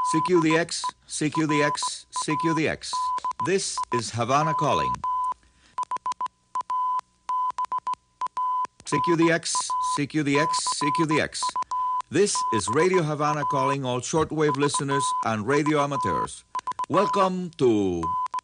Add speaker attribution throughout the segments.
Speaker 1: CQDX, CQDX, CQDX. This is Havana calling. CQDX, CQDX, CQDX. This is Radio Havana calling all shortwave listeners and radio amateurs. Welcome to...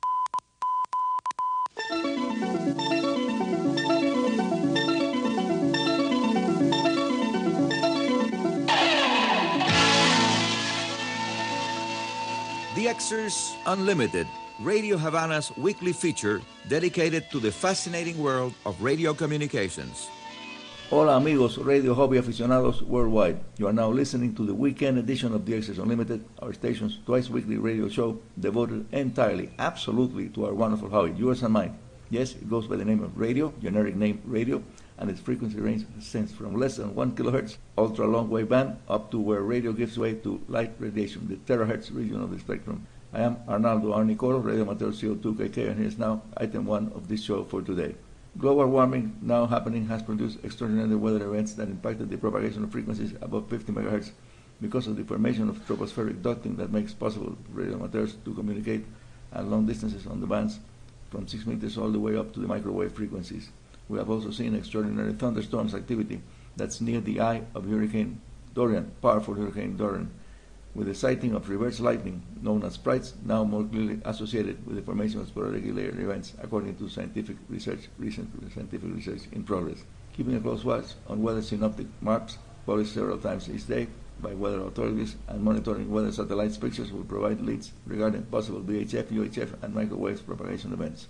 Speaker 1: The Xers Unlimited, Radio Havana's weekly feature dedicated to the fascinating world of radio communications.
Speaker 2: Hola amigos, radio hobby aficionados worldwide. You are now listening to the weekend edition of The Xers Unlimited, our station's twice-weekly radio show devoted entirely, absolutely to our wonderful hobby, yours and mine. Yes, it goes by the name of radio, generic name radio, and its frequency range extends from less than 1 kilohertz, ultra long wave band, up to where radio gives way to light radiation, the terahertz region of the spectrum. I am Arnaldo Arnicoro, Radio Amateur CO2KK, and here's now item 1 of this show for today. Global warming now happening has produced extraordinary weather events that impacted the propagation of frequencies above 50 megahertz because of the formation of tropospheric ducting that makes possible radio amateurs to communicate at long distances on the bands from 6 meters all the way up to the microwave frequencies. We have also seen extraordinary thunderstorms activity that's near the eye of Hurricane Dorian, powerful Hurricane Dorian, with the sighting of reverse lightning, known as sprites, now more clearly associated with the formation of sporadic layer events, according to recent scientific research in progress. Keeping a close watch on weather synoptic maps published several times each day by weather authorities and monitoring weather satellites pictures will provide leads regarding possible VHF, UHF, and microwave propagation events.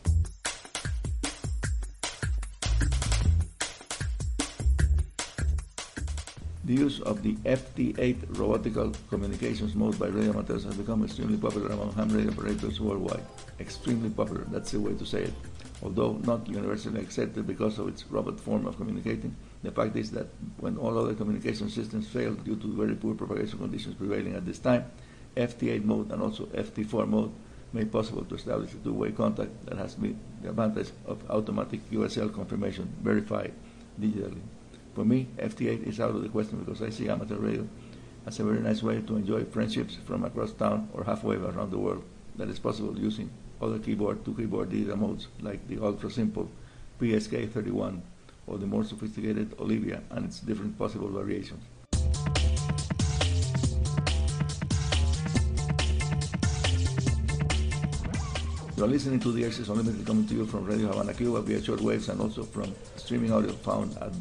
Speaker 2: The use of the FT8 robotical communications mode by radio amateurs has become extremely popular among ham radio operators worldwide. Extremely popular, that's the way to say it. Although not universally accepted because of its robot form of communicating, the fact is that when all other communication systems fail due to very poor propagation conditions prevailing at this time, FT8 mode and also FT4 mode made possible to establish a two-way contact that has the advantage of automatic USL confirmation verified digitally. For me, FT8 is out of the question because I see amateur radio as a very nice way to enjoy friendships from across town or halfway around the world that is possible using other two-keyboard digital modes like the ultra-simple PSK31 or the more sophisticated Olivia and its different possible variations. You are listening to The Xers Unlimited coming to you from Radio Havana, Cuba via shortwaves and also from streaming audio found at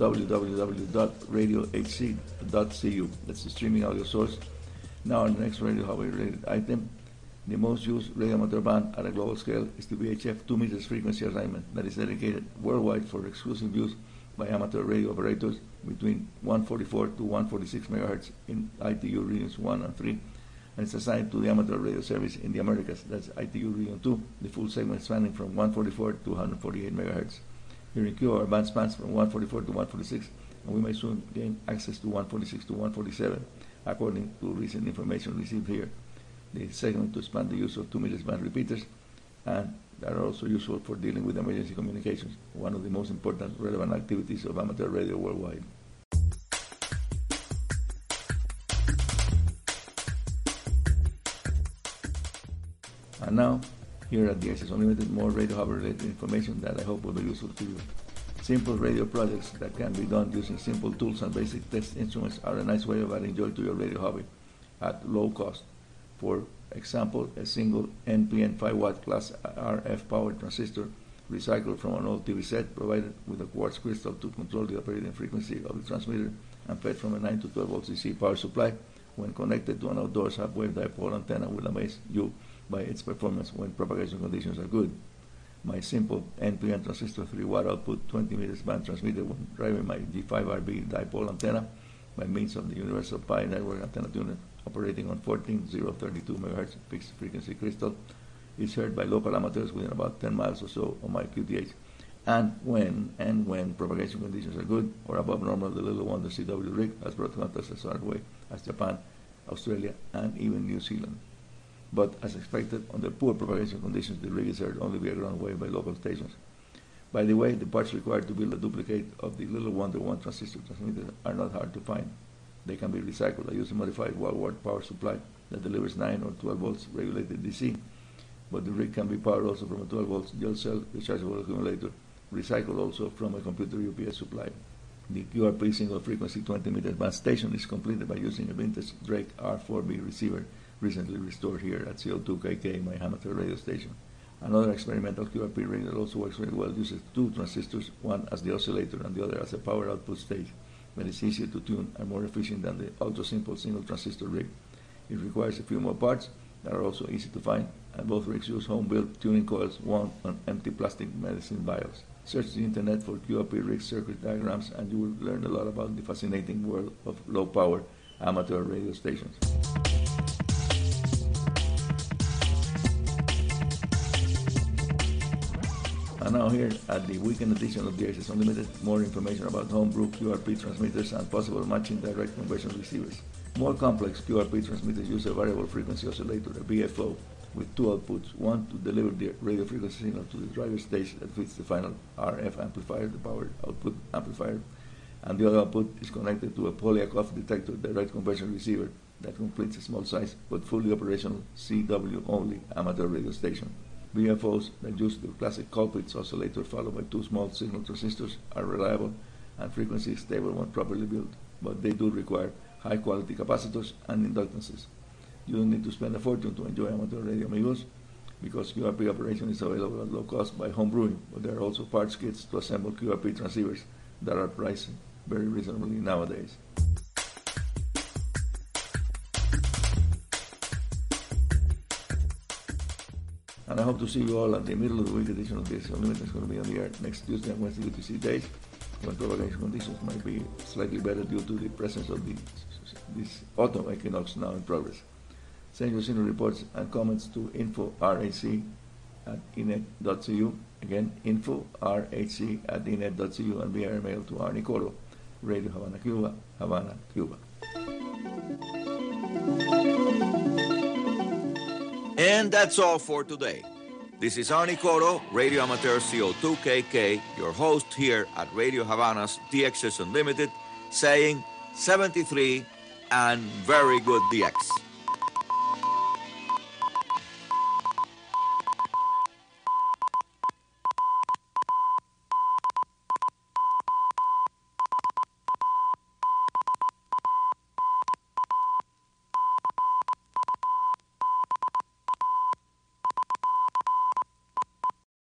Speaker 2: www.radiohc.cu. That's the streaming audio source. Now our next radio hobby related item. The most used radio amateur band at a global scale is the VHF 2 meters frequency assignment that is dedicated worldwide for exclusive use by amateur radio operators between 144 to 146 megahertz in ITU regions 1 and 3. And it's assigned to the amateur radio service in the Americas, that's ITU Region 2, the full segment spanning from 144 to 148 megahertz. Here in Cuba, our band spans from 144 to 146, and we may soon gain access to 146 to 147, according to recent information received here. The segment to expand the use of 2 meters band repeaters, and they are also useful for dealing with emergency communications, one of the most important relevant activities of amateur radio worldwide. And now, here at the Xers Unlimited, more radio hobby-related information that I hope will be useful to you. Simple radio projects that can be done using simple tools and basic test instruments are a nice way of adding joy to your radio hobby at low cost. For example, a single NPN 5-watt class RF power transistor recycled from an old TV set provided with a quartz crystal to control the operating frequency of the transmitter and fed from a 9 to 12 volt DC power supply when connected to an outdoors half-wave dipole antenna will amaze you by its performance when propagation conditions are good. My simple NPN transistor 3-watt output 20 meters band transmitter when driving my G5RB dipole antenna by means of the Universal Pi network antenna tuner operating on 14032 MHz fixed frequency crystal is heard by local amateurs within about 10 miles or so of my QTH. And when propagation conditions are good or above normal, the Little Wonder CW rig has brought contacts as far away as Japan, Australia, and even New Zealand. But as expected, under poor propagation conditions, the rig is heard only via ground wave by local stations. By the way, the parts required to build a duplicate of the Little Wonder 1 transistor transmitter are not hard to find. They can be recycled. I use a modified wall wart power supply that delivers 9 or 12 volts regulated DC, but the rig can be powered also from a 12 volts dual cell rechargeable accumulator, recycled also from a computer UPS supply. The QRP single frequency 20-meter band station is completed by using a vintage Drake R4B receiver recently restored here at CO2KK, my amateur radio station. Another experimental QRP rig that also works very well uses 2 transistors, one as the oscillator and the other as a power output stage, but it's easier to tune and more efficient than the ultra-simple single transistor rig. It requires a few more parts that are also easy to find, and both rigs use home-built tuning coils wound on empty plastic medicine vials. Search the internet for QRP rig circuit diagrams and you will learn a lot about the fascinating world of low-power amateur radio stations. And now here at the weekend edition of the Access Unlimited, more information about homebrew QRP transmitters and possible matching direct conversion receivers. More complex QRP transmitters use a variable frequency oscillator, a VFO, with 2 outputs, one to deliver the radio frequency signal to the driver stage that fits the final RF amplifier, the power output amplifier, and the other output is connected to a Polyakov detector direct conversion receiver that completes a small size but fully operational CW-only amateur radio station. VFOs that use the classic Colpitts oscillator followed by 2 small signal transistors are reliable and frequency stable when properly built, but they do require high-quality capacitors and inductances. You don't need to spend a fortune to enjoy amateur radio, amigos, because QRP operation is available at low cost by home brewing, but there are also parts kits to assemble QRP transceivers that are priced very reasonably nowadays. And I hope to see you all at the middle of the week edition of this Unlimited. Is going to be on the air next Tuesday and Wednesday UTC days, when propagation conditions might be slightly better due to the presence of this autumn equinox now in progress. Send your senior reports and comments to info.rhc@inet.cu. Again, info.rhc@inet.cu, and via email to Arnie Coro, Radio Havana, Cuba, Havana, Cuba.
Speaker 1: And that's all for today. This is Arnie Coro, Radio Amateur CO2KK, your host here at Radio Havana's DXS Unlimited, saying 73 and very good DX.